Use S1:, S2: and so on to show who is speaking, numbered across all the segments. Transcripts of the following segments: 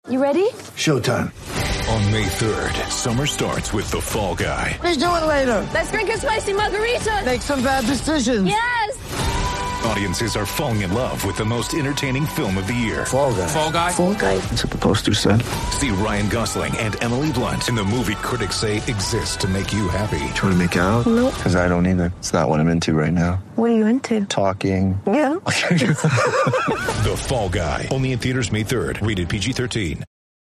S1: You ready?
S2: Showtime.
S3: On May 3rd, summer starts with The Fall Guy.
S2: Let's do it later.
S1: Let's drink a spicy margarita.
S2: Make some bad decisions.
S1: Yes!
S3: Audiences are falling in love with the most entertaining film of the year.
S2: Fall Guy.
S3: Fall Guy?
S1: Fall guy.
S2: That's what the poster said.
S3: See Ryan Gosling and Emily Blunt in the movie critics say exists to make you happy.
S2: Trying to make it out?
S1: Nope.
S2: Because I don't either. It's not what I'm into right now.
S1: What are you into?
S2: Talking.
S1: Yeah.
S3: The Fall Guy. Only in theaters May 3rd. Rated PG-13.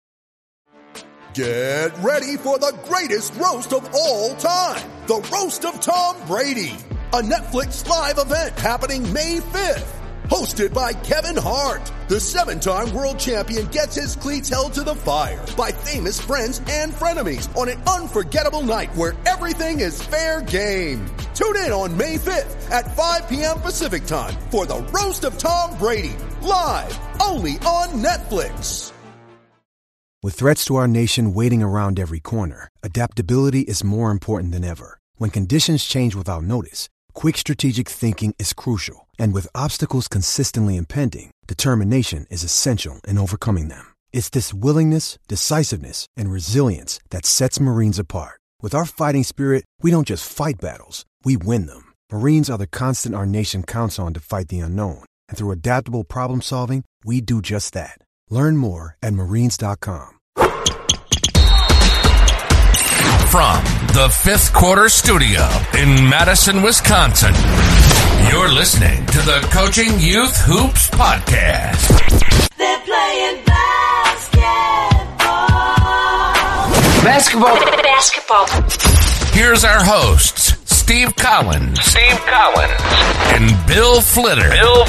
S4: Get ready for the greatest roast of all time. The Roast of Tom Brady. A Netflix live event happening May 5th. Hosted by Kevin Hart. The 7-time world champion gets his cleats held to the fire by famous friends and frenemies on an unforgettable night where everything is fair game. Tune in on May 5th at 5 p.m. Pacific time for the Roast of Tom Brady. Live only on Netflix.
S5: With threats to our nation waiting around every corner, adaptability is more important than ever. When conditions change without notice, quick strategic thinking is crucial. And with obstacles consistently impending, determination is essential in overcoming them. It's this willingness, decisiveness, and resilience that sets Marines apart. With our fighting spirit, we don't just fight battles, we win them. Marines are the constant our nation counts on to fight the unknown. And through adaptable problem solving, we do just that. Learn more at marines.com.
S6: From the Fifth Quarter Studio in Madison, Wisconsin, you're listening to the Coaching Youth Hoops Podcast.
S7: They're playing basketball. Basketball.
S6: Here's our hosts, Steve Collins, and Bill Flitter.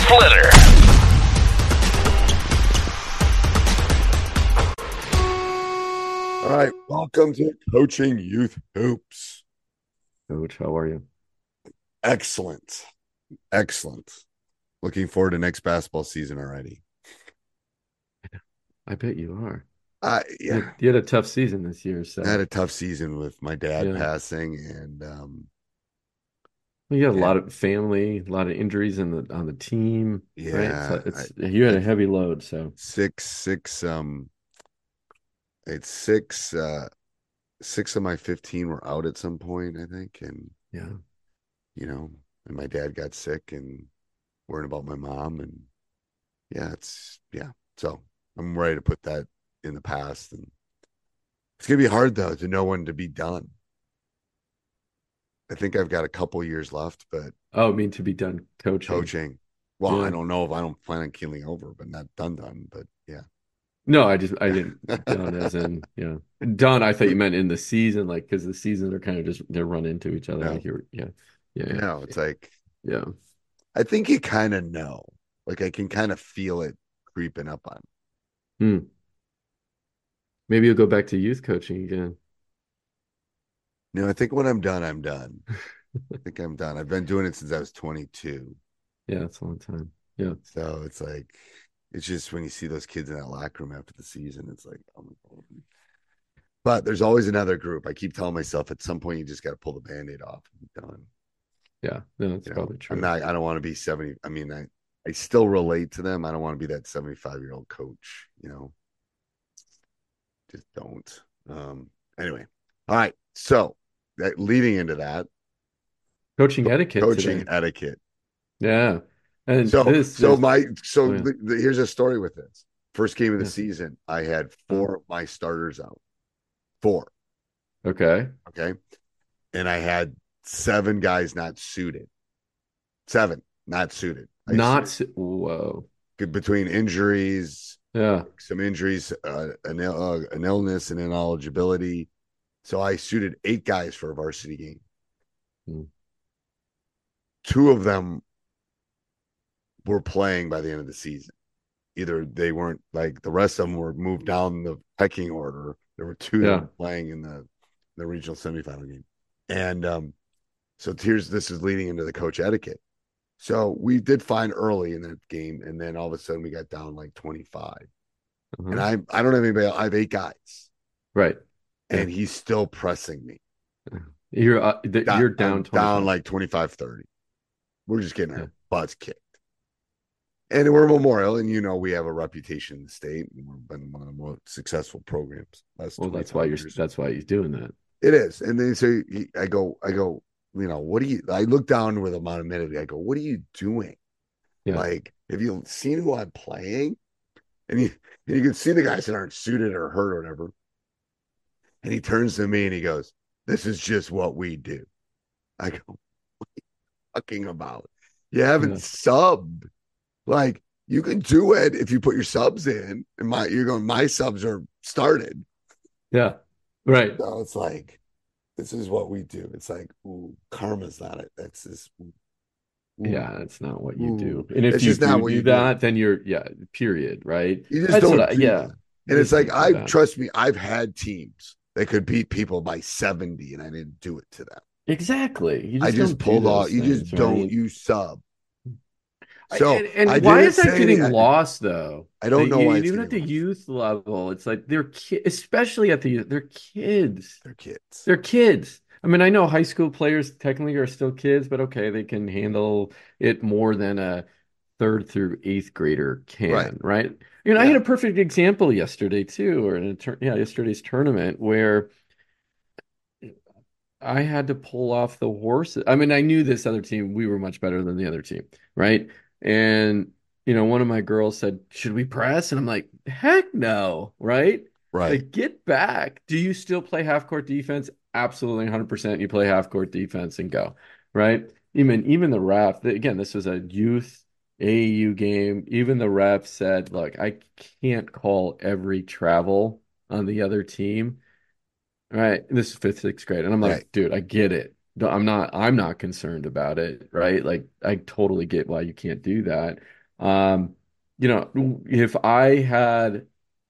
S8: All right, welcome to Coaching Youth Hoops.
S9: Coach, how are you?
S8: Excellent. Looking forward to next basketball season already.
S9: I bet you are.
S8: Yeah.
S9: You had a tough season this year. So
S8: I had a tough season with my dad passing, and
S9: you had a lot of family, a lot of injuries on the team.
S8: Yeah,
S9: right? So you had a heavy load. So
S8: six of my 15 were out at some point, I think, and and my dad got sick and worrying about my mom, and so I'm ready to put that in the past, and it's gonna be hard though to know when to be done. I think I've got a couple years left, but
S9: to be done coaching.
S8: Well, I don't know if I don't plan on keeling over, but not done, but yeah.
S9: No, I didn't done as in done. I thought you meant in the season, like because the seasons are kind of they run into each other.
S8: No. No, it's like
S9: yeah.
S8: I think you kind of know, like I can kind of feel it creeping up on.
S9: Maybe you'll go back to youth coaching again.
S8: No, I think when I'm done, I'm done. I think I'm done. I've been doing it since I was 22.
S9: Yeah, it's a long time. Yeah.
S8: So it's like, it's just when you see those kids in that locker room after the season, it's like, oh my God. But there's always another group. I keep telling myself at some point, you just got to pull the Band-Aid off and be done.
S9: Yeah, no, that's probably true.
S8: I don't want to be 70. I mean, I still relate to them. I don't want to be that 75-year-old coach, just don't. Anyway. All right. So leading into that,
S9: coaching etiquette. Yeah. And
S8: here's a story with this. First game of the season, I had 4 of my starters out. 4.
S9: Okay.
S8: And I had 7 guys not suited. 7 not suited.
S9: Whoa.
S8: Between injuries, some injuries, an illness, and ineligibility. So I suited 8 guys for a varsity game. 2 of them were playing by the end of the season. Either they weren't, like the rest of them were moved down the pecking order. There were 2 that were playing in the regional semifinal game. And so this is leading into the coach etiquette. So we did fine early in that game, and then all of a sudden we got down like 25. And I don't have anybody else. I have 8 guys.
S9: Right.
S8: And he's still pressing me.
S9: You're down
S8: down like 25-30. We're just getting our butts kicked. And we're Memorial, and we have a reputation in the state. And we've been one of the most successful programs.
S9: Well, that's why he's doing that.
S8: It is. And then so I go, what do you? I look down with him on a minute. I go, what are you doing?
S9: Yeah.
S8: Like, have you seen who I'm playing? And you can see the guys that aren't suited or hurt or whatever. And he turns to me and he goes, "This is just what we do." I go, "What are you talking about? You haven't subbed. Like, you can do it if you put your subs in." And my subs are started.
S9: Yeah. Right.
S8: So it's like, this is what we do. It's like, ooh, karma's not it. That's this. Ooh.
S9: Yeah, that's not what you do. And if
S8: it's
S9: you
S8: just not what
S9: do
S8: you
S9: that, then you're period, right?
S8: You just don't.
S9: And
S8: it's like, trust me, I've had teams that could beat people by 70, and I didn't do it to them.
S9: Exactly.
S8: I just pulled off. You just don't. Right? You sub. So
S9: and why is that getting lost though?
S8: I don't know why.
S9: Even at the youth level, it's like they're especially at they're kids. They're kids. I mean, I know high school players technically are still kids, but okay, they can handle it more than a 3rd through 8th grader can, right? I had a perfect example yesterday too, or yesterday's tournament where I had to pull off the horses. I mean, I knew this other team, we were much better than the other team, right? And, one of my girls said, "Should we press?" And I'm like, heck no, right?
S8: Right.
S9: Like, get back. Do you still play half-court defense? Absolutely, 100%. You play half-court defense and go, right? Even the ref, again, this was a youth AAU game. Even the ref said, "Look, I can't call every travel on the other team." Right. This is 5th, 6th grade. And I'm like, dude, I get it. I'm not concerned about it. Right. Like, I totally get why you can't do that. If I had,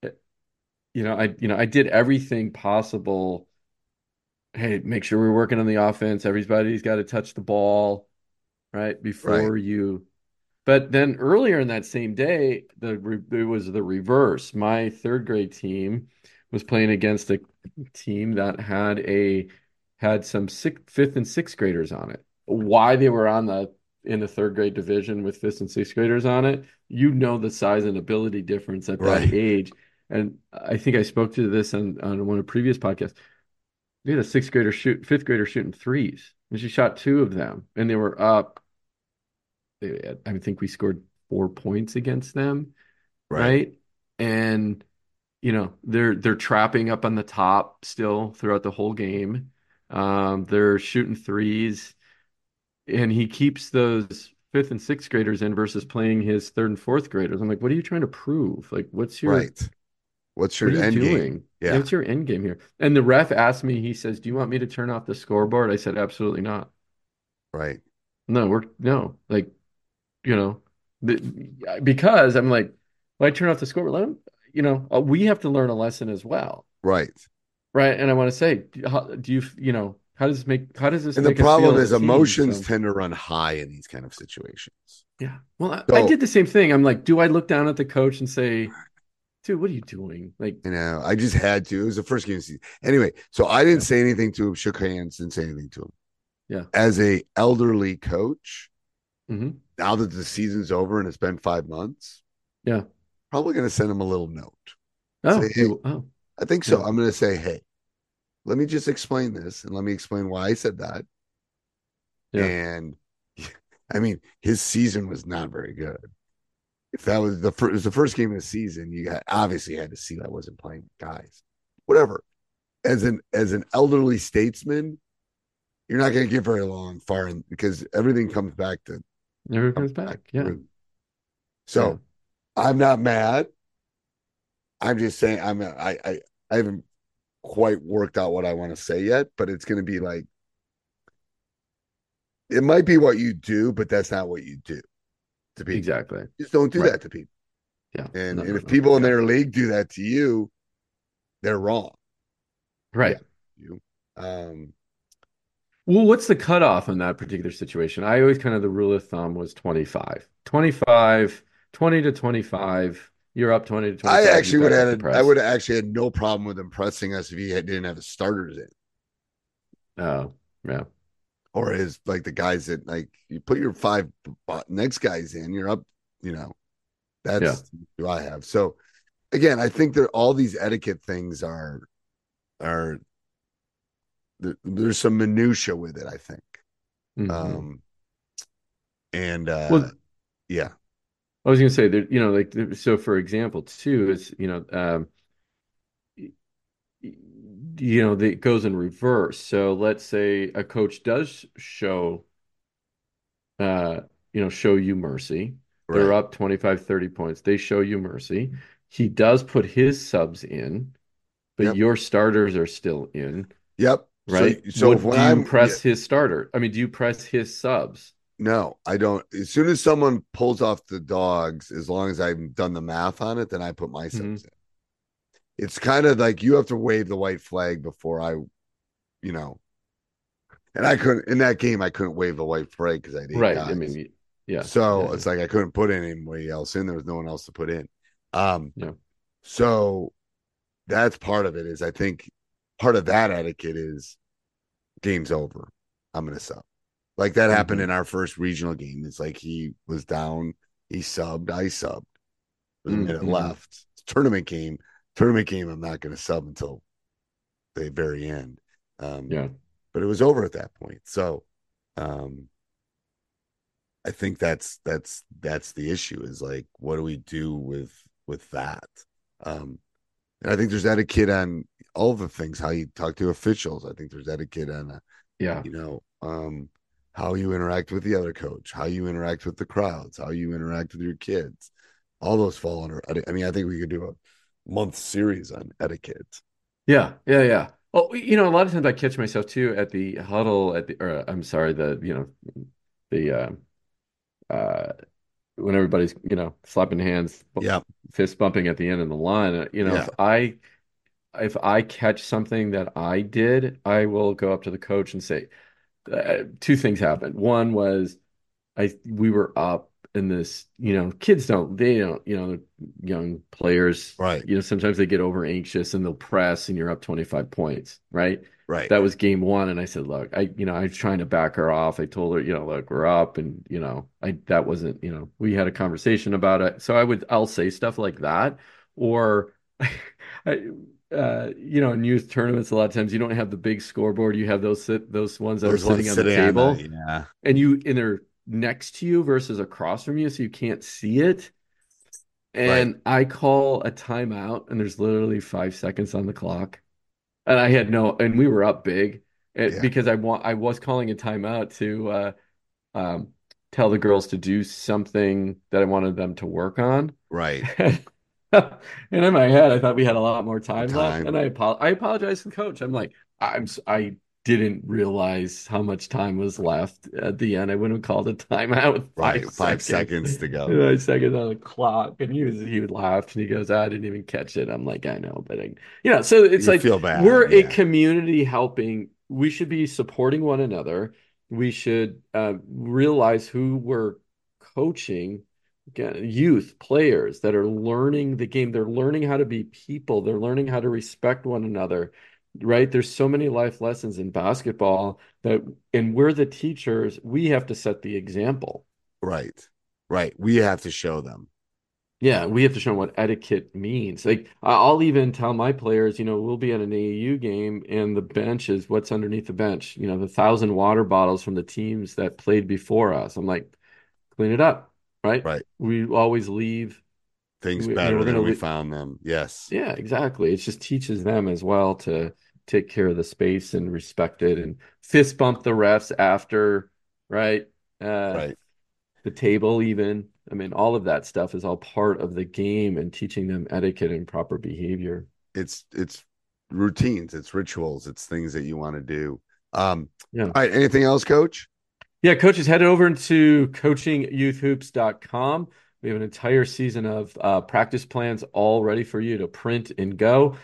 S9: I did everything possible. Hey, make sure we're working on the offense. Everybody's got to touch the ball, right? Before you. But then earlier in that same day, it was the reverse. My 3rd grade team was playing against a team that had some 5th and 6th graders on it. Why they were in the 3rd grade division with 5th and 6th graders on it, the size and ability difference at that age. And I think I spoke to this on one of the previous podcasts. We had a 5th grader shooting threes, and she shot 2 of them, and they were up. I think we scored 4 points against them, right? And they're trapping up on the top still throughout the whole game. They're shooting threes, and he keeps those 5th and 6th graders in versus playing his 3rd and 4th graders. I'm like, what are you trying to prove? Like, what's your
S8: end game?
S9: Yeah, what's your end game here? And the ref asked me. He says, "Do you want me to turn off the scoreboard?" I said, "Absolutely not."
S8: Right.
S9: Because I'm like, well, I turn off the scoreboard. Let him, we have to learn a lesson as well.
S8: Right.
S9: And I want to say, how does this make
S8: and the problem is emotions tend to run high in these kind of situations.
S9: Yeah. Well, I did the same thing. I'm like, do I look down at the coach and say, "Dude, what are you doing?" Like,
S8: I just had to. It was the first game of the season. Anyway, so I didn't say anything to him, shook hands, didn't say anything to him.
S9: Yeah.
S8: As a elderly coach, now that the season's over and it's been 5 months, probably going to send him a little note.
S9: Say, hey,
S8: I think so. I'm going to say, hey, let me just explain this, and let me explain why I said that.
S9: Yeah.
S8: And I mean, his season was not very good. If that was the first game of the season, you obviously had to see that wasn't playing guys. Whatever. As an elderly statesman, you're not going to get very far in, because everything comes back to.
S9: Never comes back. Yeah.
S8: So I'm not mad. I'm just saying I haven't quite worked out what I want to say yet, but it's going to be like, it might be what you do, but that's not what you do to people.
S9: Exactly.
S8: Just don't do that to people.
S9: Yeah.
S8: And if people in their league do that to you, they're wrong.
S9: Right.
S8: Yeah.
S9: Well, what's the cutoff in that particular situation? I always kind of, the rule of thumb was 25. 20 to 25. You're up 20 to 25.
S8: I would have actually had no problem with him pressing us if he didn't have his starters in.
S9: Oh, yeah.
S8: Or his, like, the guys that, like, you put your 5 next guys in, you're up, That's who I have. So again, I think that all these etiquette things are there's some minutia with it, I think.
S9: Mm-hmm.
S8: Yeah.
S9: I was going to say that, you know, like, so for example, too, is, you know, it goes in reverse. So let's say a coach does show you mercy. They're up 25, 30 points. They show you mercy. He does put his subs in, but your starters are still in.
S8: Yep.
S9: Right.
S8: So
S9: do you press his starter? I mean, do you press his subs?
S8: No, I don't. As soon as someone pulls off the dogs, as long as I've done the math on it, then I put my subs in. It's kind of like you have to wave the white flag before and I couldn't, in that game, I couldn't wave the white flag because I didn't.
S9: Right. Guys. I mean, yeah.
S8: So it's like I couldn't put anybody else in. There was no one else to put in. So that's part of it. Is I think part of that etiquette is game's over. I'm going to sub. Like that happened in our first regional game. It's like he was down, he subbed, I subbed. There's a minute left. It's tournament game, I'm not going to sub until the very end. But it was over at that point. So I think that's the issue is like, what do we do with that? And I think there's etiquette on all the things, how you talk to officials. I think there's etiquette on, how you interact with the other coach, how you interact with the crowds, how you interact with your kids. All those fall under. I mean, I think we could do a month series on etiquette.
S9: Yeah. Well, you know, a lot of times I catch myself too at the huddle when everybody's, you know, slapping hands, fist bumping at the end of the line. You know, if I catch something that I did, I will go up to the coach and say, two things happened. One was we were up in this, you know, kids don't, you know, young players,
S8: right?
S9: You know, sometimes they get over anxious and they'll press and you're up 25 points, right?
S8: Right.
S9: That was game one. And I said, look, I was trying to back her off. I told her, you know, look, we're up, and, you know, that wasn't, you know, we had a conversation about it. So I'll say stuff like that. Or you know, in youth tournaments, a lot of times you don't have the big scoreboard. You have those ones that are sitting on the table, and they're next to you versus across from you, so you can't see it. And I call a timeout, and there's literally 5 seconds on the clock, and and we were up big because I was calling a timeout to tell the girls to do something that I wanted them to work on.
S8: Right.
S9: And in my head, I thought we had a lot more time left, and I apologize to the coach. I'm like, I didn't realize how much time was left at the end. I wouldn't have called a timeout with 5
S8: seconds to go.
S9: 5 seconds on the clock, and he would laugh and he goes, "I didn't even catch it." I'm like, I know, but so it's like
S8: feel bad.
S9: We're a community helping. We should be supporting one another. We should realize who we're coaching. Youth players that are learning the game. They're learning how to be people. They're learning how to respect one another, right? There's so many life lessons in basketball and we're the teachers. We have to set the example.
S8: Right. We have to show them.
S9: Yeah, we have to show them what etiquette means. Like, I'll even tell my players, you know, we'll be at an AAU game and the bench is what's underneath the bench. You know, the 1,000 water bottles from the teams that played before us. I'm like, clean it up. Right. We always leave
S8: things better than we found them. Yes.
S9: Yeah, exactly. It just teaches them as well to take care of the space and respect it and fist bump the refs after, right? The table even. I mean, all of that stuff is all part of the game and teaching them etiquette and proper behavior.
S8: It's routines, it's rituals, it's things that you want to do. All right. Anything else, Coach?
S9: Yeah, coaches, head over to coachingyouthhoops.com. We have an entire season of practice plans all ready for you to print and go,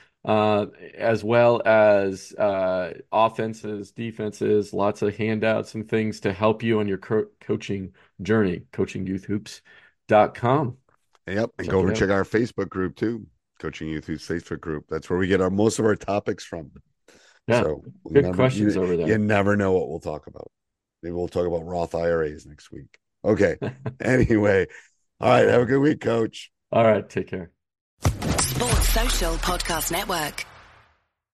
S9: as well as offenses, defenses, lots of handouts and things to help you on your coaching journey, coachingyouthhoops.com.
S8: Yep, and go over and check our Facebook group too, Coaching Youth Hoops Facebook group. That's where we get most of our topics from.
S9: Yeah, so good questions over there.
S8: You never know what we'll talk about. Maybe we'll talk about Roth IRAs next week. Okay. Anyway, All right. Have a good week, Coach.
S9: All right. Take care.
S10: Sports Social Podcast Network.